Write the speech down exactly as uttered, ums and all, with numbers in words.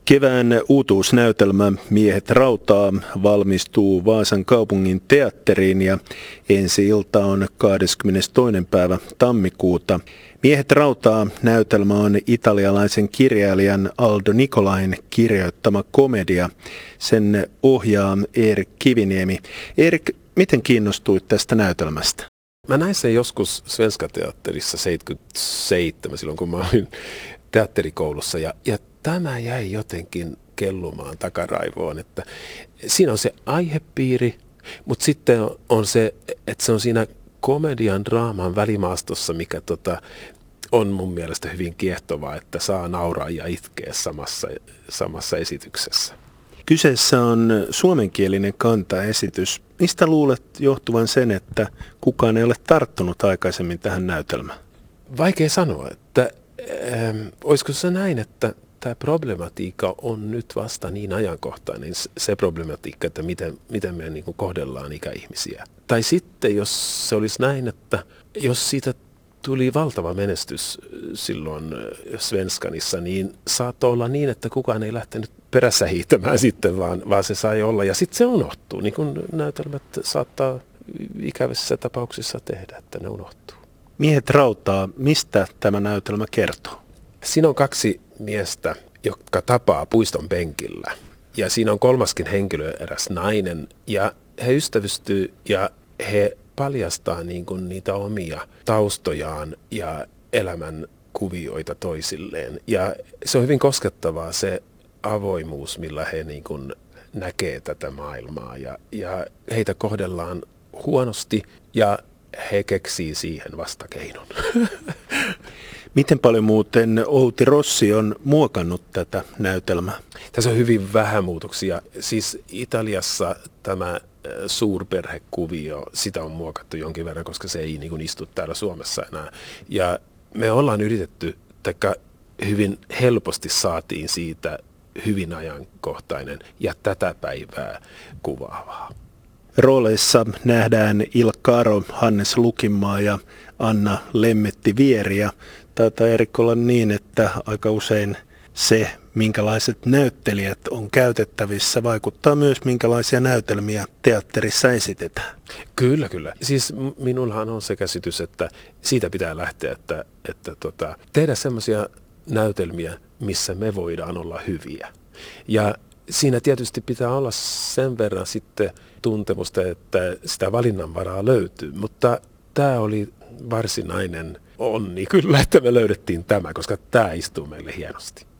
Kevään uutuusnäytelmä Miehet rautaa valmistuu Vaasan kaupungin teatteriin ja ensi-ilta on kahdeskymmenestoinen päivä tammikuuta. Miehet rautaa -näytelmä on italialaisen kirjailijan Aldo Nicolain kirjoittama komedia. Sen ohjaa Erik Kiviniemi. Erik, miten kiinnostuit tästä näytelmästä? Mä näin sen joskus Svenska Teatterissa seitsemänkymmentäseitsemän, silloin kun mä olin teatterikoulussa, ja, ja tämä jäi jotenkin kellumaan takaraivoon, että siinä on se aihepiiri, mutta sitten on se, että se on siinä komedian draaman välimaastossa, mikä tota, on mun mielestä hyvin kiehtovaa, että saa nauraa ja itkeä samassa, samassa esityksessä. Kyseessä on suomenkielinen kantaesitys. Mistä luulet johtuvan sen, että kukaan ei ole tarttunut aikaisemmin tähän näytelmään? Vaikea sanoa, että ähm, olisiko se näin, että tämä problematiikka on nyt vasta niin ajankohtainen, se problematiikka, että miten, miten me niin kuin kohdellaan ikäihmisiä. Tai sitten, jos se olisi näin, että jos siitä tuli valtava menestys silloin Svenskanissa, niin saattoi olla niin, että kukaan ei lähtenyt perässä hiihtämään sitten, vaan, vaan se sai olla. Ja sitten se unohtuu, niin kuin näytelmät saattaa ikävissä tapauksissa tehdä, että ne unohtuu. Miehet rautaa, mistä tämä näytelmä kertoo? Siinä on kaksi miestä, jotka tapaa puiston penkillä. Ja siinä on kolmaskin henkilö, eräs nainen. Ja he ystävystyy ja he paljastaa niin kuin niitä omia taustojaan ja elämän kuvioita toisilleen. Ja se on hyvin koskettavaa se avoimuus, millä he niin kuin näkee tätä maailmaa. Ja, ja heitä kohdellaan huonosti ja he keksii siihen vastakeinon. Miten paljon muuten Outi Rossi on muokannut tätä näytelmää? Tässä on hyvin vähän muutoksia. Siis Italiassa tämä suurperhekuvio, sitä on muokattu jonkin verran, koska se ei niin kuin istu täällä Suomessa enää. Ja me ollaan yritetty, taikka hyvin helposti saatiin siitä hyvin ajankohtainen ja tätä päivää kuvaavaa. Rooleissa nähdään Ilkka Aro, Hannes Lukinmaa ja Anna Lemmetti-Vieri. Ja taitaa Erik olla niin, että aika usein se, minkälaiset näyttelijät on käytettävissä, vaikuttaa myös minkälaisia näytelmiä teatterissa esitetään. Kyllä, kyllä. Siis minullahan on se käsitys, että siitä pitää lähteä, että, että tota, tehdä semmoisia näytelmiä, missä me voidaan olla hyviä. Ja siinä tietysti pitää olla sen verran sitten tuntemusta, että sitä valinnanvaraa löytyy, mutta tämä oli varsinainen onni kyllä, että me löydettiin tämä, koska tämä istuu meille hienosti.